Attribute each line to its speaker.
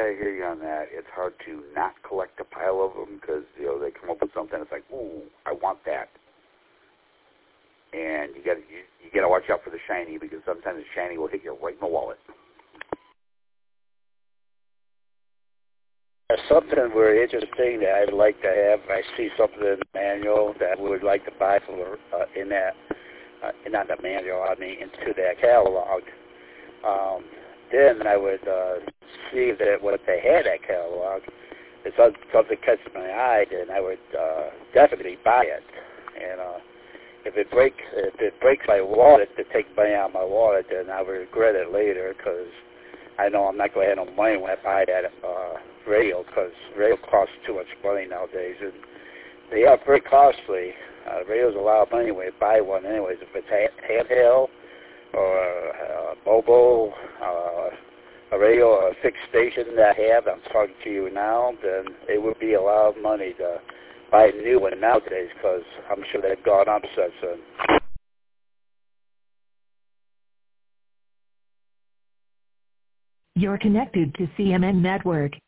Speaker 1: I hear you on that. It's hard to not collect a pile of them because, they come up with something that's like, ooh, I want that. And you got to watch out for the shiny because sometimes the shiny will hit you right in the wallet.
Speaker 2: Something very interesting that I'd like to have. I see something in the manual that I would like to buy for in that, not the manual. I mean into that catalog. Then I would see that what they had that catalog. If something catches my eye, then I would definitely buy it. And if it breaks my wallet to take money out of my wallet, then I would regret it later because I know I'm not going to have no money when I buy that radio because radio costs too much money nowadays, and they are very costly. Radio's a lot of money when you buy one anyways. If it's handheld or mobile, a radio or a fixed station that I have, I'm talking to you now, then it would be a lot of money to buy a new one nowadays because I'm sure they've gone up since then.
Speaker 3: You're connected to CMN Network.